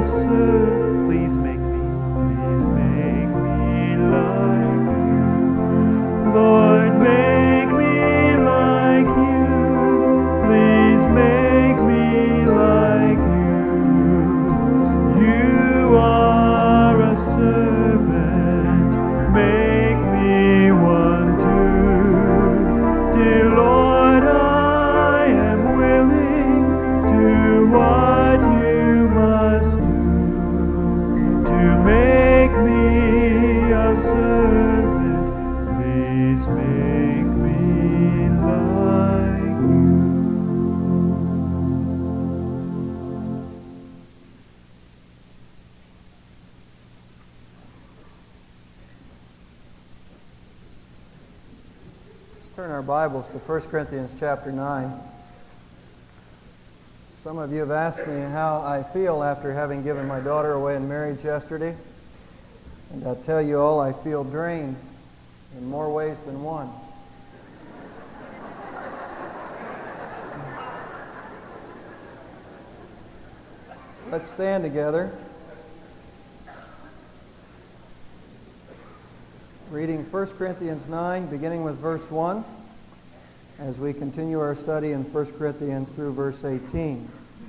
servant. Please make me like you. Lord, make me like you. Please make me like you. You are a servant. Make me one too. Dear Lord, I am willing. Do what you must do to make me a servant. Please make me like you. Let's turn our Bibles to 1 Corinthians chapter 9. Some of you have asked me how I feel after having given my daughter away in marriage yesterday. And I'll tell you all, I feel drained in more ways than one. Let's stand together. Reading 1 Corinthians 9, beginning with verse 1, as we continue our study in 1 Corinthians through verse 18.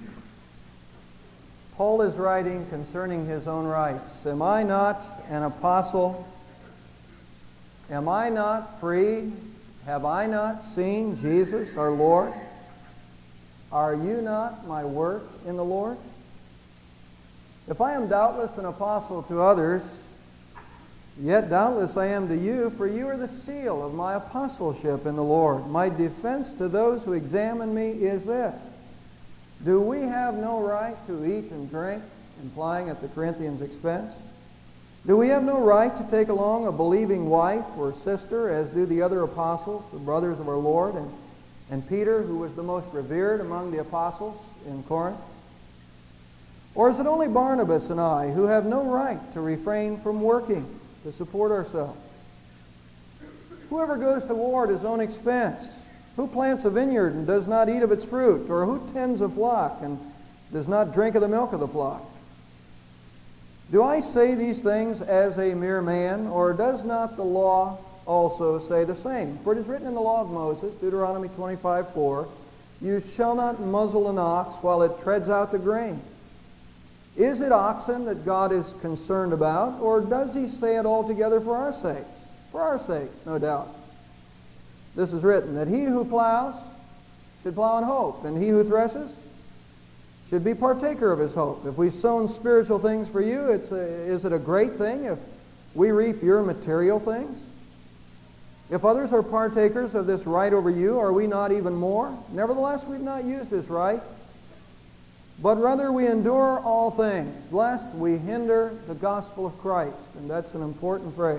Paul is writing concerning his own rights. Am I not an apostle? Am I not free? Have I not seen Jesus our Lord? Are you not my work in the Lord? If I am doubtless an apostle to others, yet doubtless I am to you, for you are the seal of my apostleship in the Lord. My defense to those who examine me is this: do we have no right to eat and drink, implying at the Corinthians' expense? Do we have no right to take along a believing wife or sister, as do the other apostles, the brothers of our Lord, and Peter, who was the most revered among the apostles in Corinth? Or is it only Barnabas and I who have no right to refrain from working to support ourselves? Whoever goes to war at his own expense, who plants a vineyard and does not eat of its fruit? Or who tends a flock and does not drink of the milk of the flock? Do I say these things as a mere man, or does not the law also say the same? For it is written in the law of Moses, Deuteronomy 25:4, you shall not muzzle an ox while it treads out the grain. Is it oxen that God is concerned about, or does he say it altogether for our sakes? For our sakes, no doubt. This is written, that he who plows should plow in hope, and he who threshes should be partaker of his hope. If we've sown spiritual things for you, is it a great thing if we reap your material things? If others are partakers of this right over you, are we not even more? Nevertheless, we've not used this right, but rather we endure all things, lest we hinder the gospel of Christ. And that's an important phrase.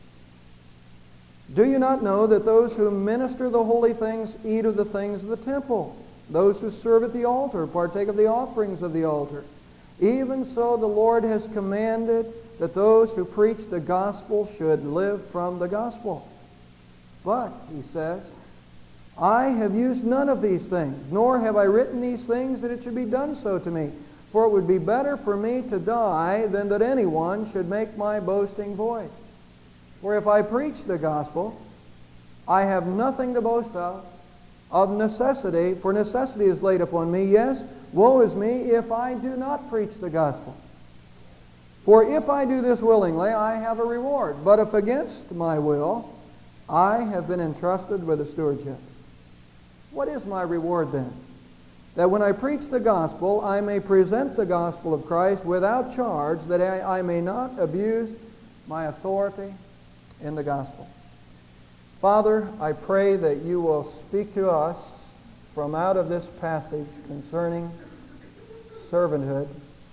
Do you not know that those who minister the holy things eat of the things of the temple? Those who serve at the altar partake of the offerings of the altar. Even so the Lord has commanded that those who preach the gospel should live from the gospel. But, he says, I have used none of these things, nor have I written these things that it should be done so to me. For it would be better for me to die than that anyone should make my boasting void. For if I preach the gospel, I have nothing to boast of necessity, for necessity is laid upon me. Yes, woe is me if I do not preach the gospel. For if I do this willingly, I have a reward. But if against my will, I have been entrusted with a stewardship. What is my reward then? That when I preach the gospel, I may present the gospel of Christ without charge, that I may not abuse my authority in the gospel. Father, I pray that you will speak to us from out of this passage concerning servanthood,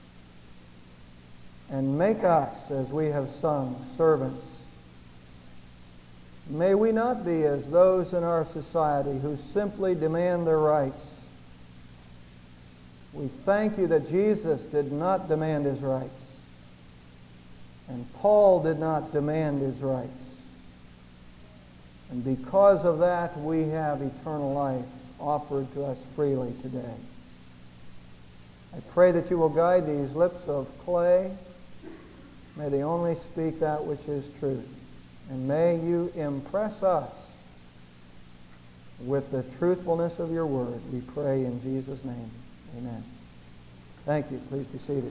and make us, as we have sung, servants. May we not be as those in our society who simply demand their rights. We thank you that Jesus did not demand his rights, and Paul did not demand his rights. And because of that, we have eternal life offered to us freely today. I pray that you will guide these lips of clay. May they only speak that which is truth. And may you impress us with the truthfulness of your word. We pray in Jesus' name. Amen. Thank you. Please be seated.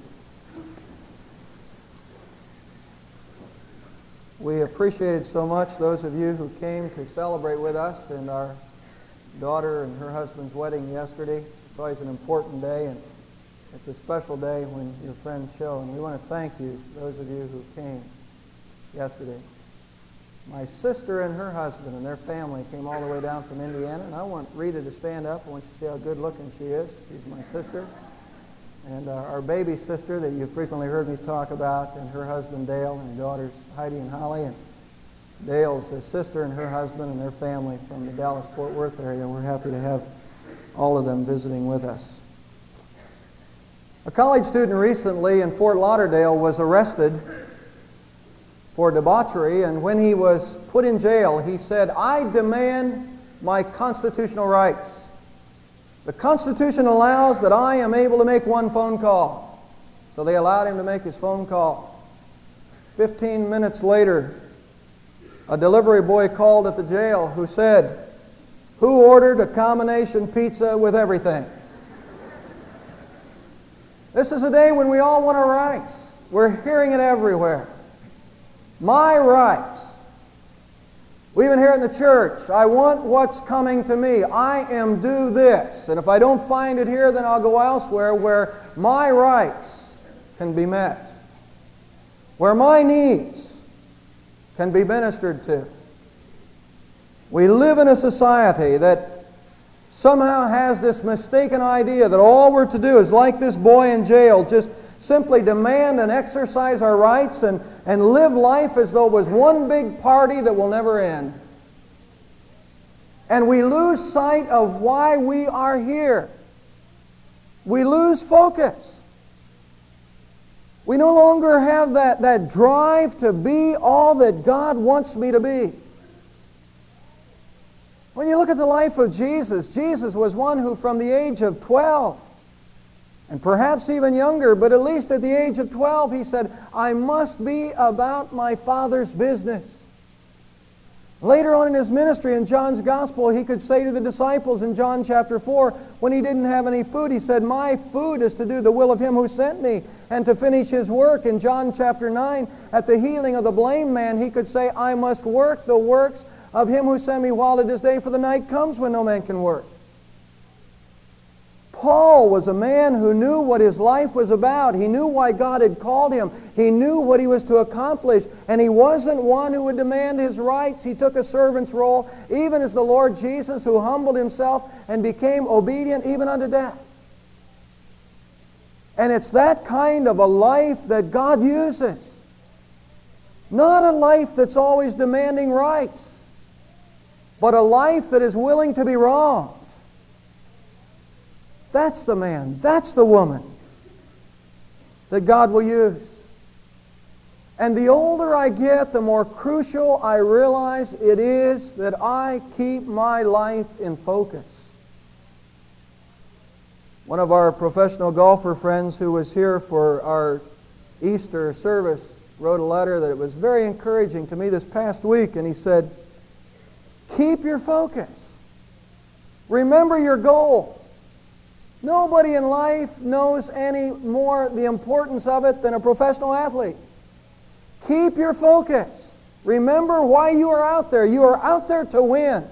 We appreciated so much those of you who came to celebrate with us in our daughter and her husband's wedding yesterday. It's always an important day, and it's a special day when your friends show. And we want to thank you, those of you who came yesterday. My sister and her husband and their family came all the way down from Indiana, and I want Rita to stand up. I want you to see how good looking she is. She's my sister. And our baby sister that you frequently heard me talk about, and her husband Dale, and her daughters Heidi and Holly, and Dale's sister and her husband and their family from the Dallas-Fort Worth area. We're happy to have all of them visiting with us. A college student recently in Fort Lauderdale was arrested for debauchery, and when he was put in jail, he said, "I demand my constitutional rights. The Constitution allows that I am able to make one phone call." So they allowed him to make his phone call. 15 minutes later, a delivery boy called at the jail who said, "Who ordered a combination pizza with everything?" This is a day when we all want our rights. We're hearing it everywhere. My rights. We even hear it in the church. I want what's coming to me. I am due this. And if I don't find it here, then I'll go elsewhere where my rights can be met, where my needs can be ministered to. We live in a society that somehow has this mistaken idea that all we're to do is, like this boy in jail, just simply demand and exercise our rights and live life as though it was one big party that will never end. And we lose sight of why we are here. We lose focus. We no longer have that drive to be all that God wants me to be. When you look at the life of Jesus, Jesus was one who from the age of 12, and perhaps even younger, but at least at the age of 12, he said, "I must be about my Father's business." Later on in his ministry, in John's Gospel, he could say to the disciples in John chapter 4, when he didn't have any food, he said, "My food is to do the will of him who sent me and to finish his work." In John chapter 9, at the healing of the blind man, he could say, "I must work the works of him who sent me while it is day, for the night comes when no man can work." Paul was a man who knew what his life was about. He knew why God had called him. He knew what he was to accomplish. And he wasn't one who would demand his rights. He took a servant's role, even as the Lord Jesus, who humbled himself and became obedient even unto death. And it's that kind of a life that God uses. Not a life that's always demanding rights, but a life that is willing to be wronged. That's the man, that's the woman that God will use. And the older I get, the more crucial I realize it is that I keep my life in focus. One of our professional golfer friends who was here for our Easter service wrote a letter that it was very encouraging to me this past week, and he said, "Keep your focus. Remember your goal. Nobody in life knows any more the importance of it than a professional athlete. Keep your focus. Remember why you are out there. You are out there to win.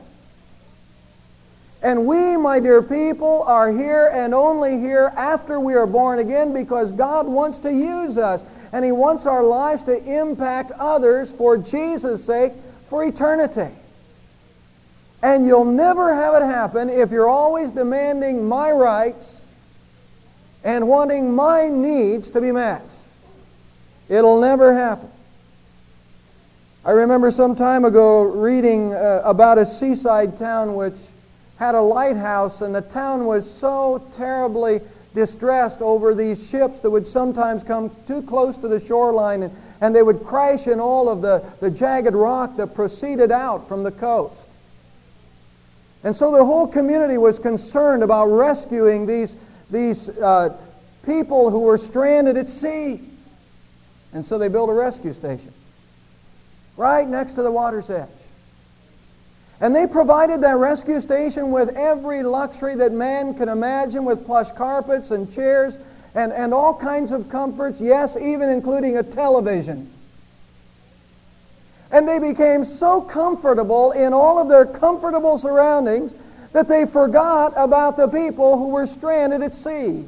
And we, my dear people, are here and only here after we are born again because God wants to use us. And He wants our lives to impact others for Jesus' sake for eternity. And you'll never have it happen if you're always demanding my rights and wanting my needs to be met. It'll never happen. I remember some time ago reading about a seaside town which had a lighthouse, and the town was so terribly distressed over these ships that would sometimes come too close to the shoreline, and they would crash in all of the jagged rock that proceeded out from the coast. And so the whole community was concerned about rescuing these people who were stranded at sea. And so they built a rescue station right next to the water's edge. And they provided that rescue station with every luxury that man can imagine, with plush carpets and chairs and all kinds of comforts, yes, even including a television. And they became so comfortable in all of their comfortable surroundings that they forgot about the people who were stranded at sea.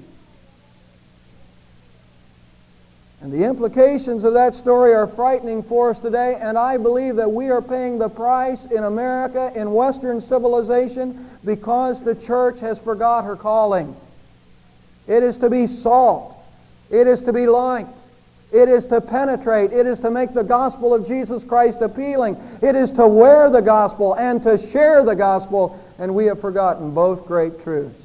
And the implications of that story are frightening for us today, and I believe that we are paying the price in America, in Western civilization, because the church has forgot her calling. It is to be salt. It is to be light. It is to penetrate. It is to make the gospel of Jesus Christ appealing. It is to wear the gospel and to share the gospel, and we have forgotten both great truths.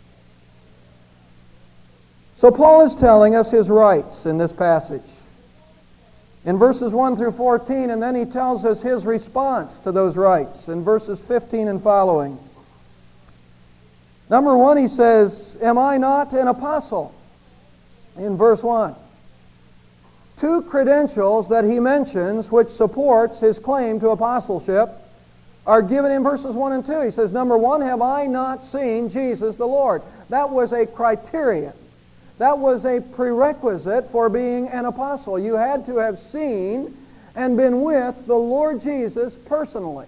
So Paul is telling us his rights in this passage. In verses 1 through 14, and then he tells us his response to those rights in verses 15 and following. Number 1, he says, "Am I not an apostle?" In verse 1. Two credentials that he mentions which supports his claim to apostleship are given in verses 1 and 2. He says, number 1, have I not seen Jesus the Lord? That was a criterion. That was a prerequisite for being an apostle. You had to have seen and been with the Lord Jesus personally.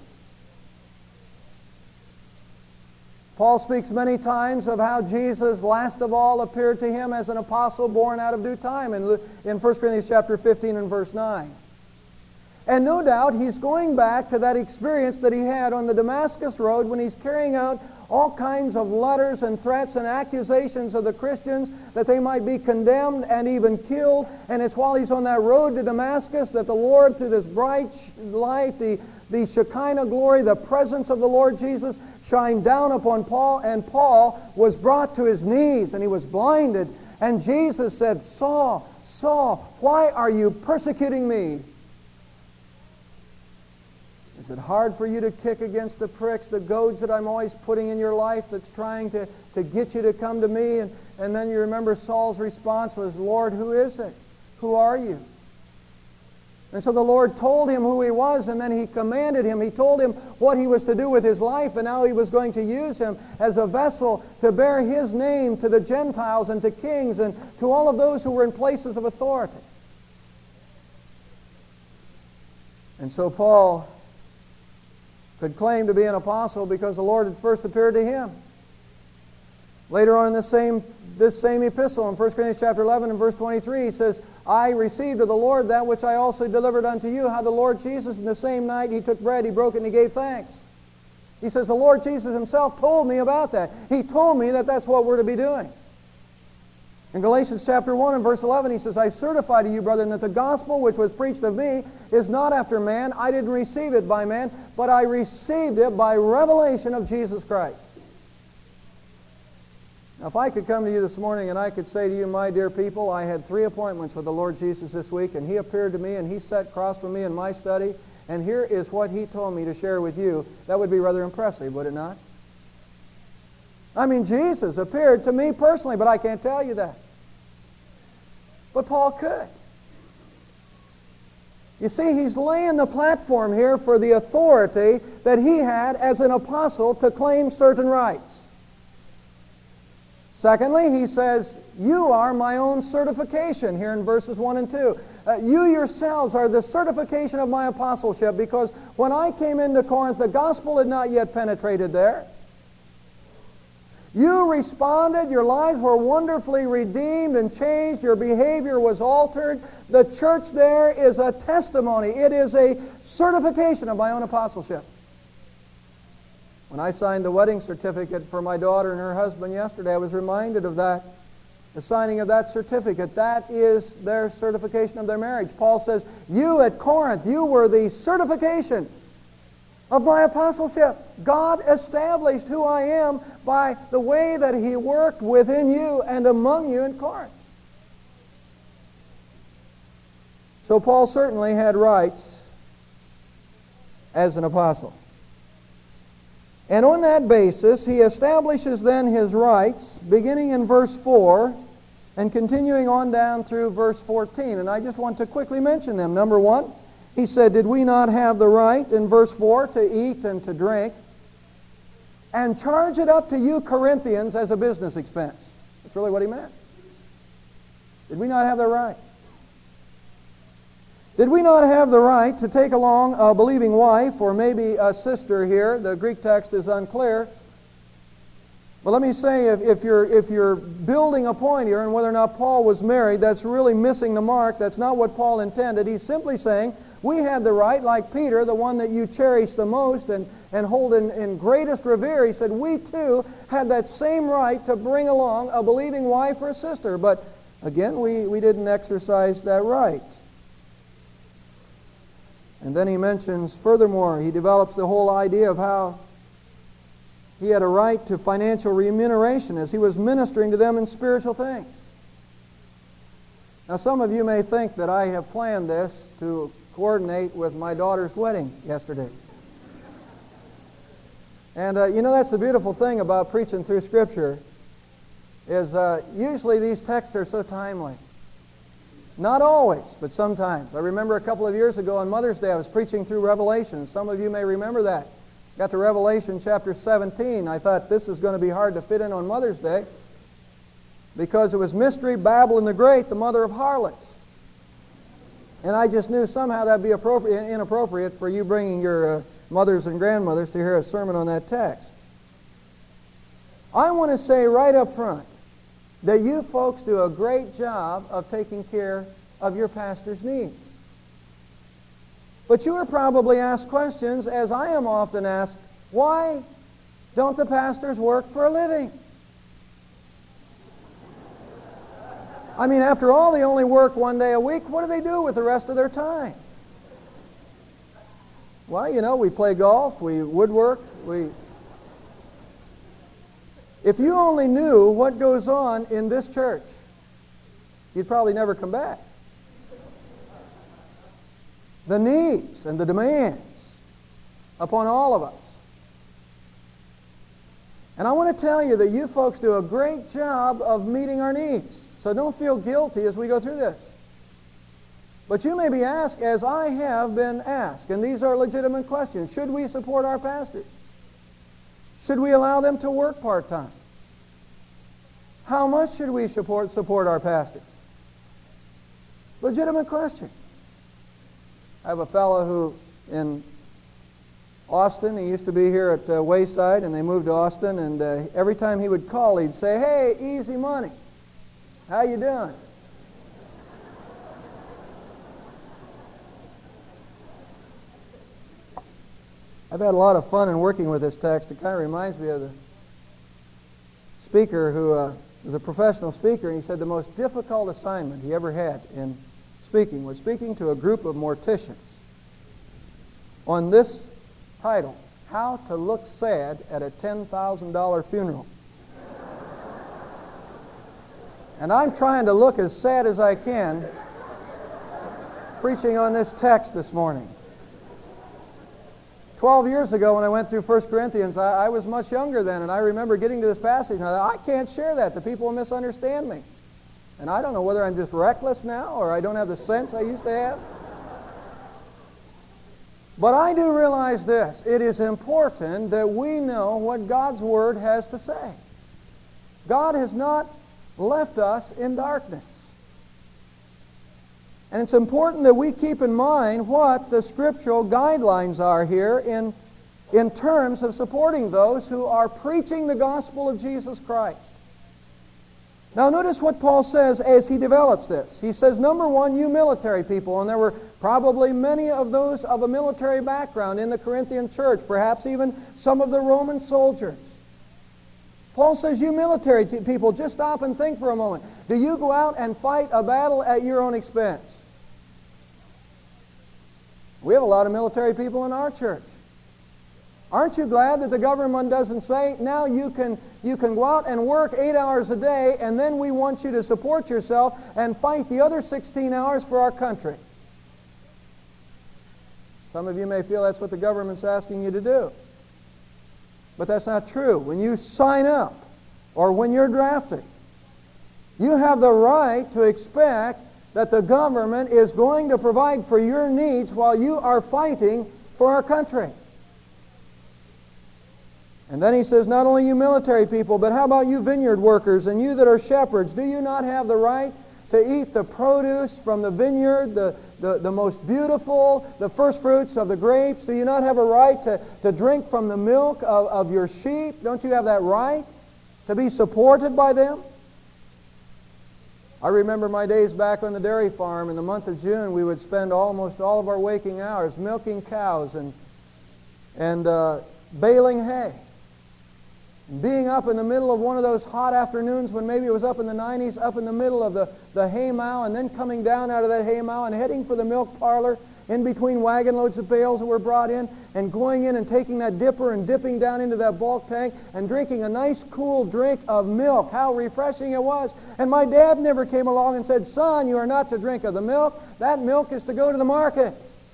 Paul speaks many times of how Jesus last of all appeared to him as an apostle born out of due time in 1 Corinthians chapter 15 and verse 9. And no doubt he's going back to that experience that he had on the Damascus Road when he's carrying out all kinds of letters and threats and accusations of the Christians that they might be condemned and even killed. And it's while he's on that road to Damascus that the Lord, through this bright light, the Shekinah glory, the presence of the Lord Jesus, shined down upon Paul, and Paul was brought to his knees and he was blinded. And Jesus said, "Saul, Saul, why are you persecuting me?" Is it hard for you to kick against the pricks, the goads that I'm always putting in your life that's trying to get you to come to me? And then you remember Saul's response was, "Lord, who is it? Who are you?" And so the Lord told him who he was, and then he commanded him. He told him what he was to do with his life, and how he was going to use him as a vessel to bear his name to the Gentiles and to kings and to all of those who were in places of authority. And so Paul could claim to be an apostle because the Lord had first appeared to him. Later on in this same epistle, in 1 Corinthians chapter 11 and verse 23, he says, "I received of the Lord that which I also delivered unto you, how the Lord Jesus in the same night he took bread, he broke it, and he gave thanks." He says, the Lord Jesus himself told me about that. He told me that that's what we're to be doing. In Galatians chapter 1 and verse 11, he says, "I certify to you, brethren, that the gospel which was preached of me is not after man. I didn't receive it by man, but I received it by revelation of Jesus Christ." Now, if I could come to you this morning and I could say to you, my dear people, I had 3 appointments with the Lord Jesus this week, and he appeared to me and he sat across from me in my study, and here is what he told me to share with you, that would be rather impressive, would it not? I mean, Jesus appeared to me personally, but I can't tell you that. But Paul could. You see, he's laying the platform here for the authority that he had as an apostle to claim certain rights. Secondly, he says, you are my own certification, here in verses 1 and 2. You yourselves are the certification of my apostleship, because when I came into Corinth, the gospel had not yet penetrated there. You responded, your lives were wonderfully redeemed and changed, your behavior was altered. The church there is a testimony. It is a certification of my own apostleship. When I signed the wedding certificate for my daughter and her husband yesterday, I was reminded of that, the signing of that certificate. That is their certification of their marriage. Paul says, you at Corinth, you were the certification of my apostleship. God established who I am by the way that he worked within you and among you in Corinth. So Paul certainly had rights as an apostle. And on that basis, he establishes then his rights, beginning in verse 4, And continuing on down through verse 14, and I just want to quickly mention them. Number one, he said, did we not have the right, in verse 4, to eat and to drink, and charge it up to you Corinthians as a business expense? That's really what he meant. Did we not have the right? Did we not have the right to take along a believing wife, or maybe a sister here? The Greek text is unclear. But let me say, if you're building a point here, and whether or not Paul was married, that's really missing the mark. That's not what Paul intended. He's simply saying, we had the right, like Peter, the one that you cherish the most and hold in greatest revere. He said, we too had that same right to bring along a believing wife or a sister. But again, we didn't exercise that right. And then he mentions, furthermore, he develops the whole idea of how he had a right to financial remuneration as he was ministering to them in spiritual things. Now, some of you may think that I have planned this to coordinate with my daughter's wedding yesterday. And that's the beautiful thing about preaching through Scripture, is usually these texts are so timely. Not always, but sometimes. I remember a couple of years ago on Mother's Day, I was preaching through Revelation. Some of you may remember that. Got to Revelation chapter 17. I thought this is going to be hard to fit in on Mother's Day because it was Mystery Babylon the Great, the mother of harlots. And I just knew somehow that would be inappropriate for you bringing your mothers and grandmothers to hear a sermon on that text. I want to say right up front that you folks do a great job of taking care of your pastor's needs. But you are probably asked questions, as I am often asked, why don't the pastors work for a living? I mean, after all, they only work one day a week. What do they do with the rest of their time? Well, we play golf, we woodwork, If you only knew what goes on in this church, you'd probably never come back. The needs and the demands upon all of us. And I want to tell you that you folks do a great job of meeting our needs. So don't feel guilty as we go through this. But you may be asked, as I have been asked, and these are legitimate questions, should we support our pastors? Should we allow them to work part-time? How much should we support our pastors? Legitimate question. I have a fellow who in Austin, he used to be here at Wayside, and they moved to Austin, and every time he would call, he'd say, hey, easy money. How you doing? I've had a lot of fun in working with this text. It kind of reminds me of the speaker who was a professional speaker, and he said the most difficult assignment he ever had in speaking was speaking to a group of morticians on this title, How to Look Sad at a $10,000 Funeral. And I'm trying to look as sad as I can preaching on this text this morning. 12 years ago when I went through 1 Corinthians, I was much younger then, and I remember getting to this passage, and I thought, I can't share that. The people will misunderstand me. And I don't know whether I'm just reckless now or I don't have the sense I used to have. But I do realize this. It is important that we know what God's Word has to say. God has not left us in darkness. And it's important that we keep in mind what the scriptural guidelines are here in terms of supporting those who are preaching the gospel of Jesus Christ. Now notice what Paul says as he develops this. He says, number one, you military people, and there were probably many of those of a military background in the Corinthian church, perhaps even some of the Roman soldiers. Paul says, you military people, just stop and think for a moment. Do you go out and fight a battle at your own expense? We have a lot of military people in our church. Aren't you glad that the government doesn't say, now you can go out and work 8 hours a day, and then we want you to support yourself and fight the other 16 hours for our country? Some of you may feel that's what the government's asking you to do. But that's not true. When you sign up, or when you're drafted, You have the right to expect that the government is going to provide for your needs while you are fighting for our country. And then he says, not only you military people, but how about you vineyard workers and you that are shepherds? Do you not have the right to eat the produce from the vineyard, the most beautiful, the first fruits of the grapes? Do you not have a right to drink from the milk of your sheep? Don't you have that right to be supported by them? I remember my days back on the dairy farm. In the month of June, we would spend almost all of our waking hours milking cows and baling hay. And being up in the middle of one of those hot afternoons when maybe it was up in the 90s, up in the middle of the hay mow, and then coming down out of that hay mow and heading for the milk parlor in between wagon loads of bales that were brought in, and going in and taking that dipper and dipping down into that bulk tank and drinking a nice cool drink of milk. How refreshing it was. And my dad never came along and said, son, you are not to drink of the milk. That milk is to go to the market.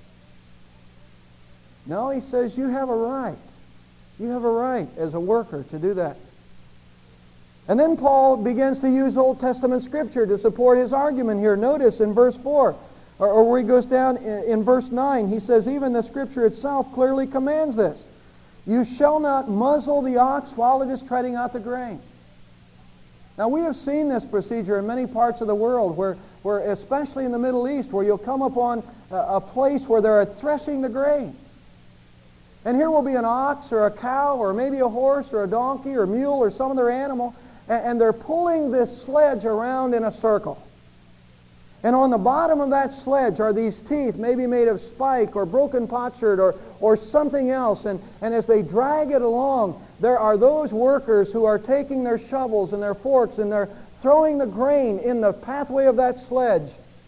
No, he says, you have a right. You have a right as a worker to do that. And then Paul begins to use Old Testament Scripture to support his argument here. Notice in verse 4, or where he goes down in verse 9, he says, even the Scripture itself clearly commands this. You shall not muzzle the ox while it is treading out the grain. Now we have seen this procedure in many parts of the world, where especially in the Middle East, where you'll come upon a place where they're threshing the grain. And here will be an ox or a cow or maybe a horse or a donkey or a mule or some other animal, and they're pulling this sledge around in a circle. And on the bottom of that sledge are these teeth, maybe made of spike or broken potsherd or something else. And as they drag it along, there are those workers who are taking their shovels and their forks and they're throwing the grain in the pathway of that sledge.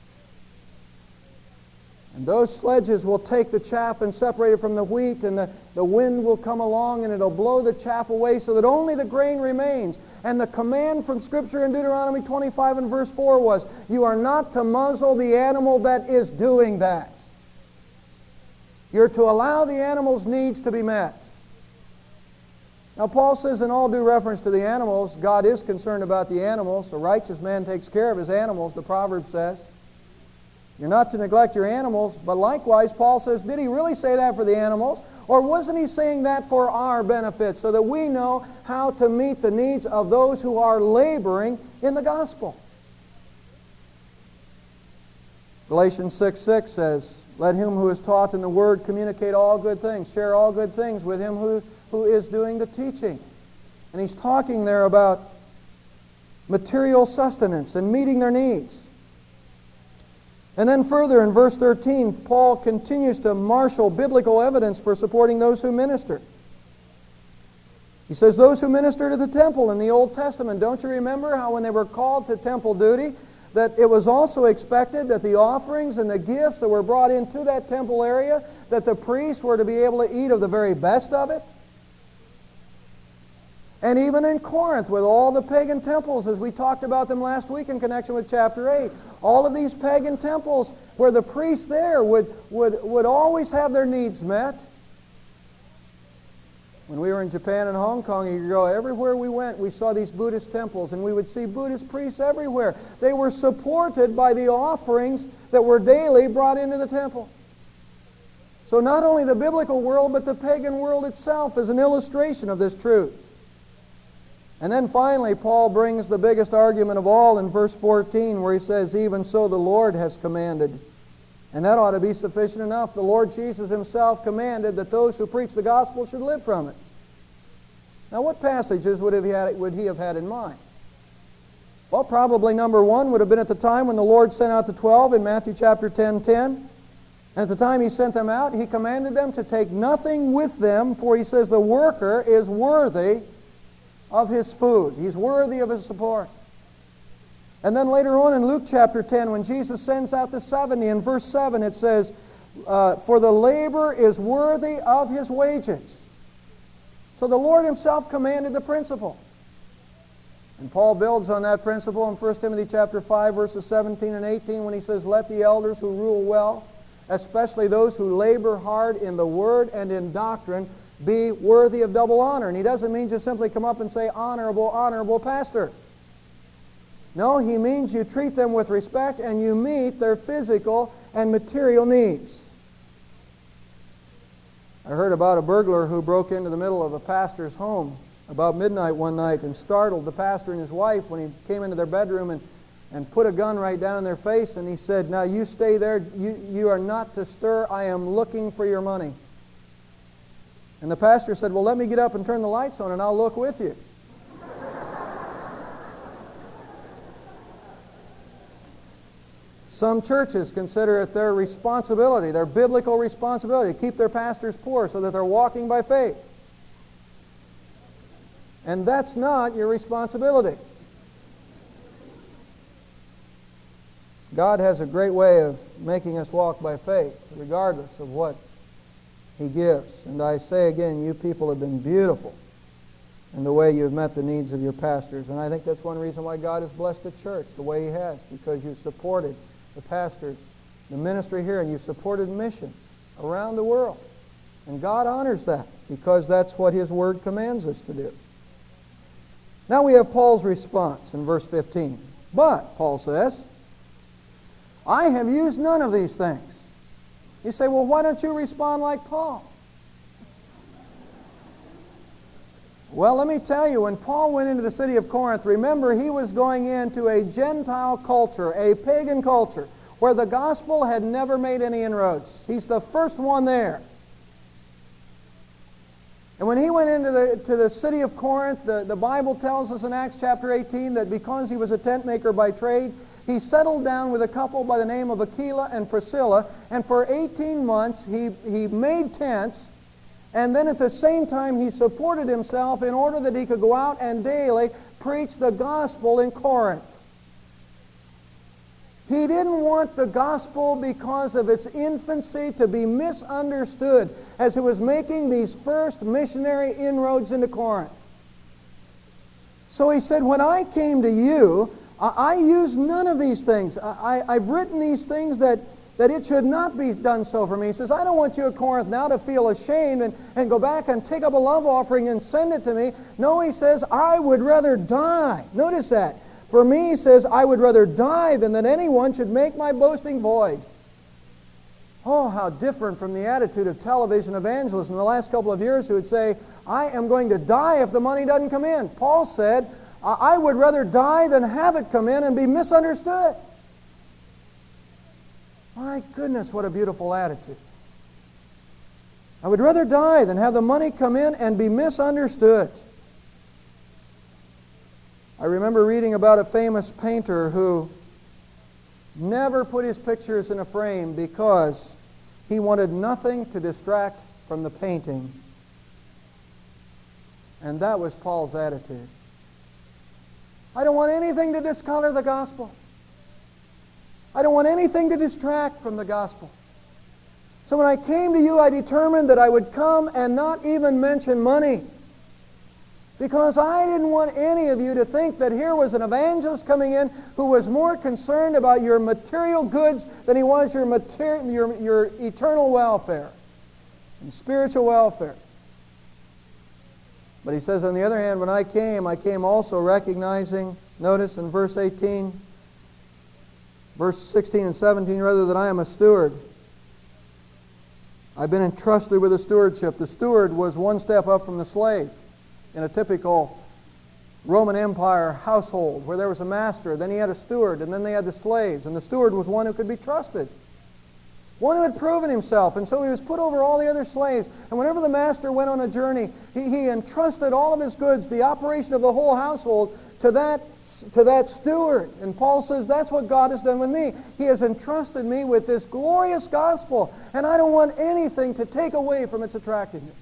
And those sledges will take the chaff and separate it from the wheat, and the wind will come along and it'll blow the chaff away so that only the grain remains. And the command from Scripture in Deuteronomy 25 and verse 4 was, you are not to muzzle the animal that is doing that. You're to allow the animal's needs to be met. Now Paul says in all due reference to the animals, God is concerned about the animals. A righteous man takes care of his animals, the proverb says. You're not to neglect your animals, but likewise, Paul says, did he really say that for the animals? Or wasn't he saying that for our benefit, so that we know how to meet the needs of those who are laboring in the gospel? Galatians 6:6 says, let him who is taught in the word communicate all good things, share all good things with him who is doing the teaching. And he's talking there about material sustenance and meeting their needs. And then further in verse 13, Paul continues to marshal biblical evidence for supporting those who minister. He says, those who minister to the temple in the Old Testament, don't you remember how when they were called to temple duty, that it was also expected that the offerings and the gifts that were brought into that temple area, that the priests were to be able to eat of the very best of it? And even in Corinth, with all the pagan temples, as we talked about them last week in connection with chapter 8, all of these pagan temples where the priests there would always have their needs met. When we were in Japan and Hong Kong a year ago, everywhere we went, we saw these Buddhist temples, and we would see Buddhist priests everywhere. They were supported by the offerings that were daily brought into the temple. So not only the biblical world, but the pagan world itself is an illustration of this truth. And then finally, Paul brings the biggest argument of all in verse 14, where he says, even so the Lord has commanded. And that ought to be sufficient enough. The Lord Jesus himself commanded that those who preach the gospel should live from it. Now what passages would he have had in mind? Well, probably number one would have been at the time when the Lord sent out the 12 in Matthew chapter 10:10. And at the time he sent them out, he commanded them to take nothing with them, for he says the worker is worthy of his food. He's worthy of his support. And then later on in Luke chapter 10, when Jesus sends out the 70, in verse 7 it says, for the laborer is worthy of his wages. So the Lord himself commanded the principle. And Paul builds on that principle in 1 Timothy chapter 5, verses 17 and 18, when he says, let the elders who rule well, especially those who labor hard in the word and in doctrine, be worthy of double honor. And he doesn't mean just simply come up and say, honorable, honorable pastor. No, he means you treat them with respect and you meet their physical and material needs. I heard about a burglar who broke into the middle of a pastor's home about midnight one night and startled the pastor and his wife when he came into their bedroom and put a gun right down in their face, and he said, "Now you stay there. You are not to stir. I am looking for your money." And the pastor said, "Well, let me get up and turn the lights on and I'll look with you." Some churches consider it their responsibility, their biblical responsibility, to keep their pastors poor so that they're walking by faith. And that's not your responsibility. God has a great way of making us walk by faith, regardless of what He gives. And I say again, you people have been beautiful in the way you've met the needs of your pastors. And I think that's one reason why God has blessed the church the way He has, because you've supported the pastors, the ministry here, and you've supported missions around the world. And God honors that, because that's what His Word commands us to do. Now we have Paul's response in verse 15. But, Paul says, I have used none of these things. You say, well, why don't you respond like Paul? Well, let me tell you, when Paul went into the city of Corinth, remember, he was going into a Gentile culture, a pagan culture, where the gospel had never made any inroads. He's the first one there. And when he went into the city of Corinth, the Bible tells us in Acts chapter 18 that because he was a tent maker by trade, he settled down with a couple by the name of Aquila and Priscilla, and for 18 months he made tents, and then at the same time he supported himself in order that he could go out and daily preach the gospel in Corinth. He didn't want the gospel, because of its infancy, to be misunderstood as he was making these first missionary inroads into Corinth. So he said, when I came to you, I used none of these things. I've written these things that it should not be done so for me. He says, I don't want you at Corinth now to feel ashamed and go back and take up a love offering and send it to me. No, he says, I would rather die. Notice that. For me, he says, I would rather die than that anyone should make my boasting void. Oh, how different from the attitude of television evangelists in the last couple of years who would say, I am going to die if the money doesn't come in. Paul said, I would rather die than have it come in and be misunderstood. My goodness, what a beautiful attitude. I would rather die than have the money come in and be misunderstood. I remember reading about a famous painter who never put his pictures in a frame because he wanted nothing to distract from the painting. And that was Paul's attitude. I don't want anything to discolor the gospel. I don't want anything to distract from the gospel. So when I came to you, I determined that I would come and not even mention money, because I didn't want any of you to think that here was an evangelist coming in who was more concerned about your material goods than he was your eternal welfare and spiritual welfare. But he says, on the other hand, when I came also recognizing, notice in verse 18, verse 16 and 17, rather, that I am a steward. I've been entrusted with a stewardship. The steward was one step up from the slave in a typical Roman Empire household where there was a master, then he had a steward, and then they had the slaves. And the steward was one who could be trusted, one who had proven himself, and so he was put over all the other slaves. And whenever the master went on a journey, he entrusted all of his goods, the operation of the whole household, to that steward. And Paul says, that's what God has done with me. He has entrusted me with this glorious gospel, and I don't want anything to take away from its attractiveness.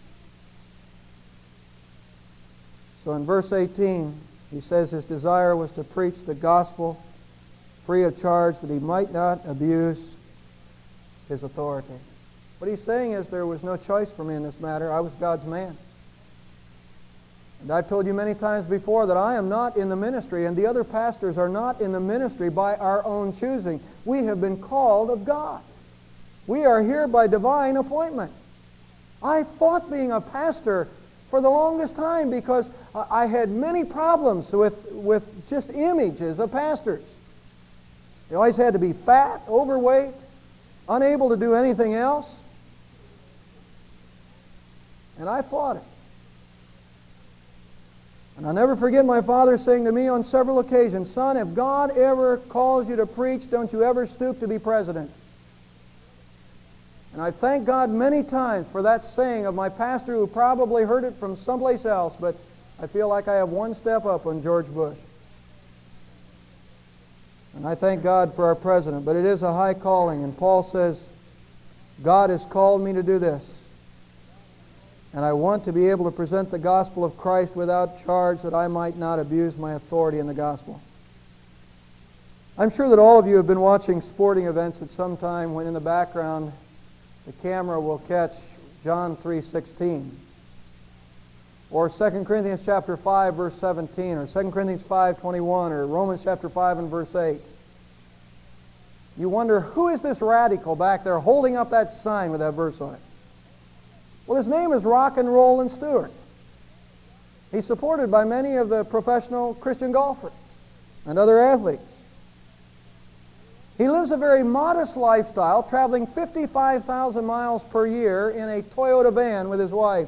So in verse 18, he says his desire was to preach the gospel free of charge, that he might not abuse his authority. What he's saying is there was no choice for me in this matter. I was God's man. And I've told you many times before that I am not in the ministry, and the other pastors are not in the ministry by our own choosing. We have been called of God. We are here by divine appointment. I fought being a pastor for the longest time because I had many problems with just images of pastors. They always had to be fat, overweight, unable to do anything else. And I fought it. And I'll never forget my father saying to me on several occasions, "Son, if God ever calls you to preach, don't you ever stoop to be president." And I thank God many times for that saying of my pastor who probably heard it from someplace else, but I feel like I have one step up on George Bush. And I thank God for our president, but it is a high calling, and Paul says, God has called me to do this. And I want to be able to present the gospel of Christ without charge that I might not abuse my authority in the gospel. I'm sure that all of you have been watching sporting events at some time when in the background the camera will catch John 3:16 or 2 Corinthians chapter 5 verse 17 or 2 Corinthians 5:21 or Romans chapter 5 and verse 8. You wonder, who is this radical back there holding up that sign with that verse on it? Well, his name is Rock and Rollin Stewart. He's supported by many of the professional Christian golfers and other athletes. He lives a very modest lifestyle, traveling 55,000 miles per year in a Toyota van with his wife.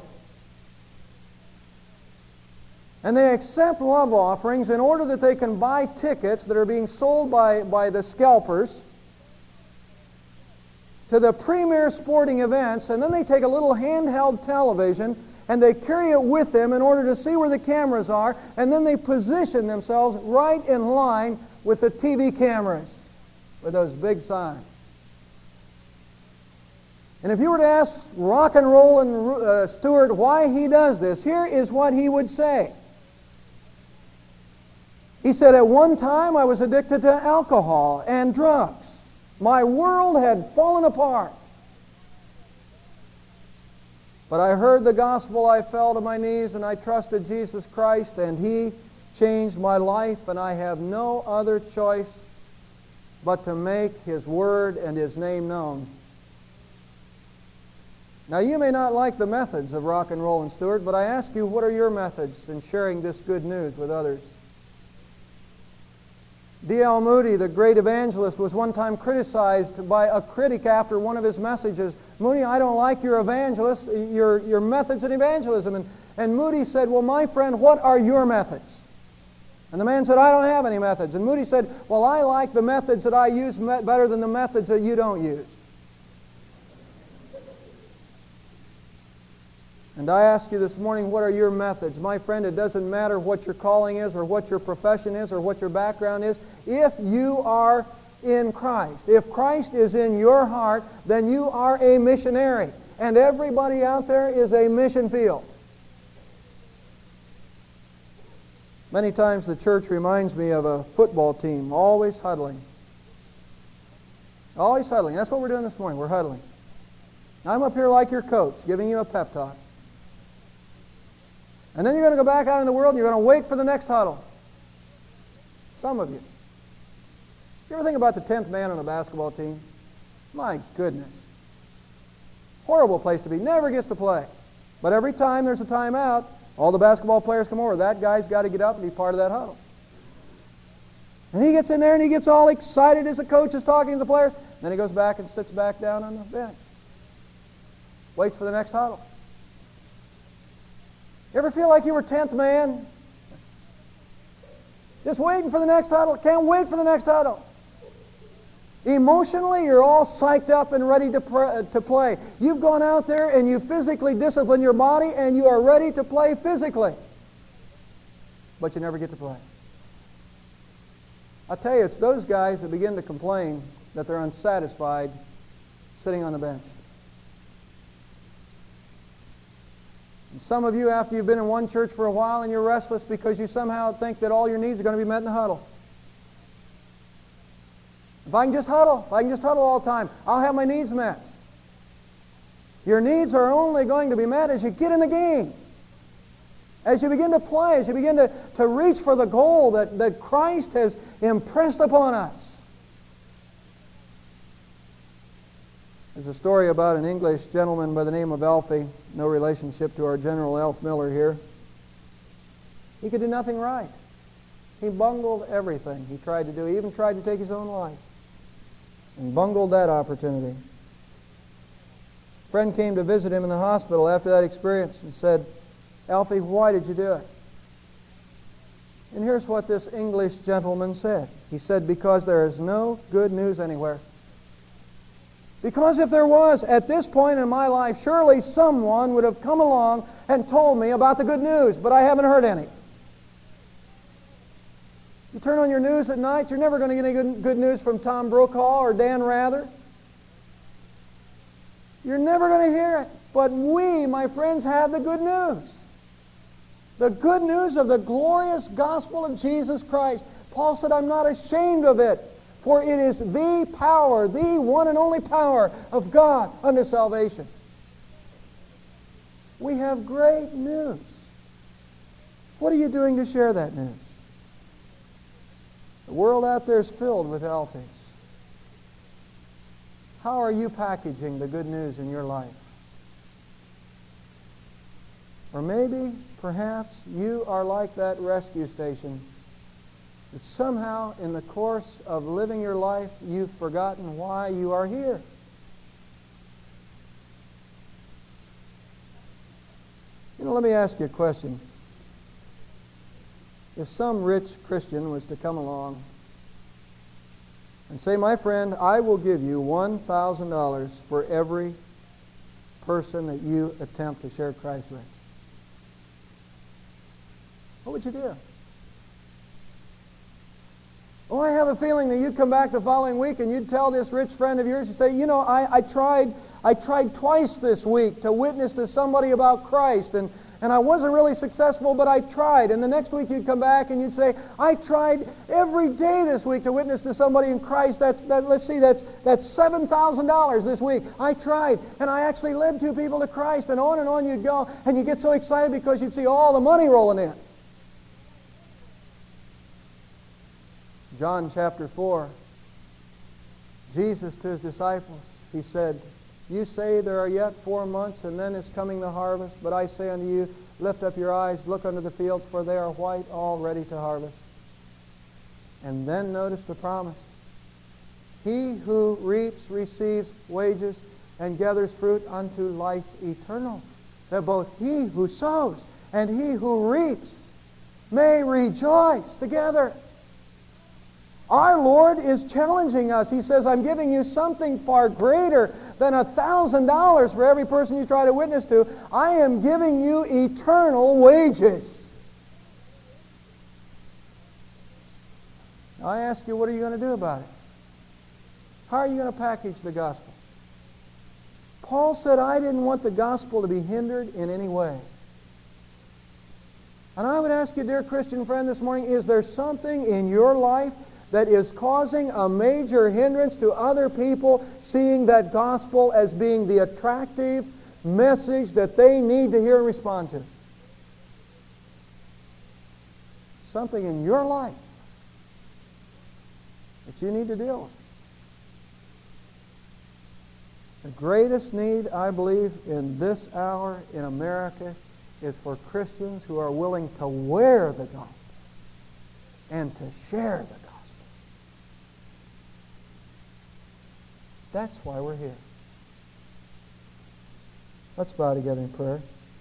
And they accept love offerings in order that they can buy tickets that are being sold by the scalpers to the premier sporting events, and then they take a little handheld television and they carry it with them in order to see where the cameras are, and then they position themselves right in line with the TV cameras with those big signs. And if you were to ask Rock and Rollin Stewart why he does this, here is what he would say. He said, "At one time I was addicted to alcohol and drugs. My world had fallen apart. But I heard the gospel, I fell to my knees, and I trusted Jesus Christ, and He changed my life, and I have no other choice but to make His word and His name known." Now, you may not like the methods of Rock and Rollin Stewart, but I ask you, what are your methods in sharing this good news with others? D.L. Moody, the great evangelist, was one time criticized by a critic after one of his messages. "Moody, I don't like your your methods in evangelism." And Moody said, "Well, my friend, what are your methods?" And the man said, "I don't have any methods." And Moody said, "Well, I like the methods that I use better than the methods that you don't use." And I ask you this morning, what are your methods? My friend, it doesn't matter what your calling is or what your profession is or what your background is. If you are in Christ, if Christ is in your heart, then you are a missionary. And everybody out there is a mission field. Many times the church reminds me of a football team, always huddling. Always huddling. That's what we're doing this morning. We're huddling. I'm up here like your coach, giving you a pep talk. And then you're going to go back out in the world and you're going to wait for the next huddle. Some of you. You ever think about the 10th man on a basketball team? My goodness. Horrible place to be. Never gets to play. But every time there's a timeout, all the basketball players come over. That guy's got to get up and be part of that huddle. And he gets in there and he gets all excited as the coach is talking to the players. Then he goes back and sits back down on the bench. Waits for the next huddle. You ever feel like you were 10th man? Just waiting for the next huddle. Can't wait for the next huddle. Emotionally, you're all psyched up and ready to play. You've gone out there and you physically discipline your body and you are ready to play physically. But you never get to play. I tell you, it's those guys that begin to complain that they're unsatisfied sitting on the bench. And some of you, after you've been in one church for a while and you're restless because you somehow think that all your needs are going to be met in the huddle. If I can just huddle all the time, I'll have my needs met. Your needs are only going to be met as you get in the game. As you begin to play, as you begin to reach for the goal that Christ has impressed upon us. There's a story about an English gentleman by the name of Alfie, no relationship to our General Alf Miller here. He could do nothing right. He bungled everything he tried to do. He even tried to take his own life and bungled that opportunity. A friend came to visit him in the hospital after that experience and said, "Alfie, why did you do it?" And here's what this English gentleman said. He said, "Because there is no good news anywhere. Because if there was, at this point in my life, surely someone would have come along and told me about the good news, but I haven't heard any." You turn on your news at night, you're never going to get any good news from Tom Brokaw or Dan Rather. You're never going to hear it. But we, my friends, have the good news. The good news of the glorious gospel of Jesus Christ. Paul said, "I'm not ashamed of it, for it is the power, the one and only power of God unto salvation." We have great news. What are you doing to share that news? The world out there is filled with Alfies. How are you packaging the good news in your life? Or maybe, perhaps, you are like that rescue station that somehow in the course of living your life you've forgotten why you are here. Let me ask you a question. If some rich Christian was to come along and say, "My friend, I will give you $1,000 for every person that you attempt to share Christ with," what would you do? Oh, I have a feeling that you'd come back the following week and you'd tell this rich friend of yours, you say, I tried twice this week to witness to somebody about Christ, and I wasn't really successful, but I tried. And the next week you'd come back and you'd say, "I tried every day this week to witness to somebody in Christ. That's $7,000 this week. I tried, and I actually led 2 people to Christ," and on you'd go, and you get so excited because you'd see all the money rolling in. John chapter 4, Jesus to his disciples, he said, "You say there are yet 4 months, and then is coming the harvest. But I say unto you, lift up your eyes, look unto the fields, for they are white, all ready to harvest." And then notice the promise. "He who reaps receives wages, and gathers fruit unto life eternal, that both he who sows and he who reaps may rejoice together." Our Lord is challenging us. He says, "I'm giving you something far greater than $1,000 for every person you try to witness to. I am giving you eternal wages." Now I ask you, what are you going to do about it? How are you going to package the gospel? Paul said, "I didn't want the gospel to be hindered in any way." And I would ask you, dear Christian friend, this morning, is there something in your life that is causing a major hindrance to other people seeing that gospel as being the attractive message that they need to hear and respond to? Something in your life that you need to deal with. The greatest need, I believe, in this hour in America is for Christians who are willing to wear the gospel and to share the gospel. That's why we're here. Let's bow together in prayer.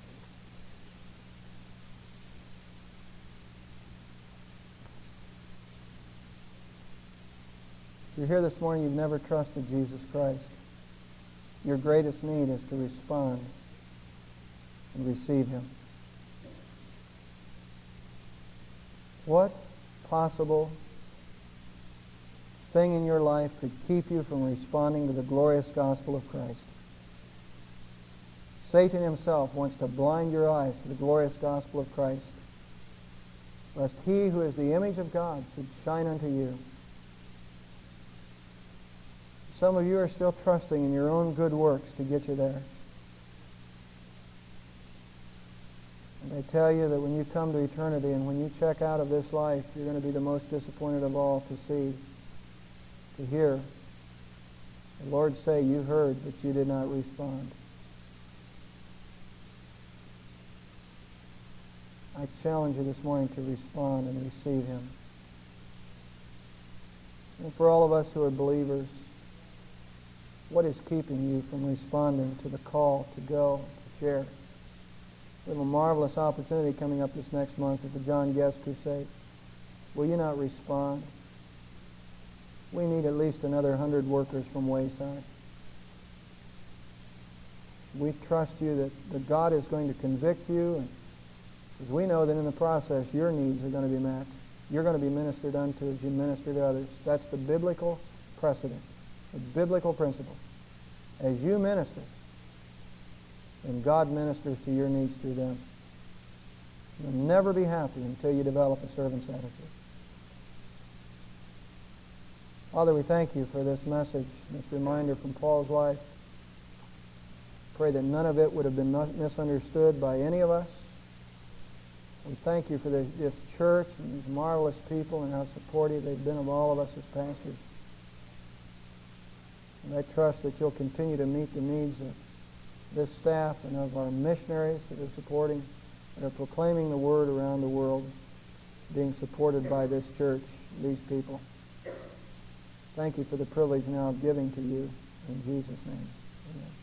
If you're here this morning, you've never trusted Jesus Christ, your greatest need is to respond and receive Him. What possible thing in your life could keep you from responding to the glorious gospel of Christ? Satan himself wants to blind your eyes to the glorious gospel of Christ, lest he who is the image of God should shine unto you. Some of you are still trusting in your own good works to get you there. And I tell you that when you come to eternity and when you check out of this life, you're going to be the most disappointed of all to see, to hear The Lord say, you heard, but you did not respond. I challenge you this morning to respond and receive Him. And for all of us who are believers, what is keeping you from responding to the call to go, to share? We have a marvelous opportunity coming up this next month at the John Guest Crusade. Will you not respond? We need at least another 100 workers from Wayside. We trust you that God is going to convict you, and because we know that in the process your needs are going to be met. You're going to be ministered unto as you minister to others. That's the biblical precedent, the biblical principle. As you minister, and God ministers to your needs through them. You'll never be happy until you develop a servant's attitude. Father, we thank you for this message, this reminder from Paul's life. Pray that none of it would have been misunderstood by any of us. We thank you for this church and these marvelous people and how supportive they've been of all of us as pastors. And I trust that you'll continue to meet the needs of this staff and of our missionaries that are supporting, that are proclaiming the word around the world, being supported by this church, these people. Thank you for the privilege now of giving to you. In Jesus' name, amen.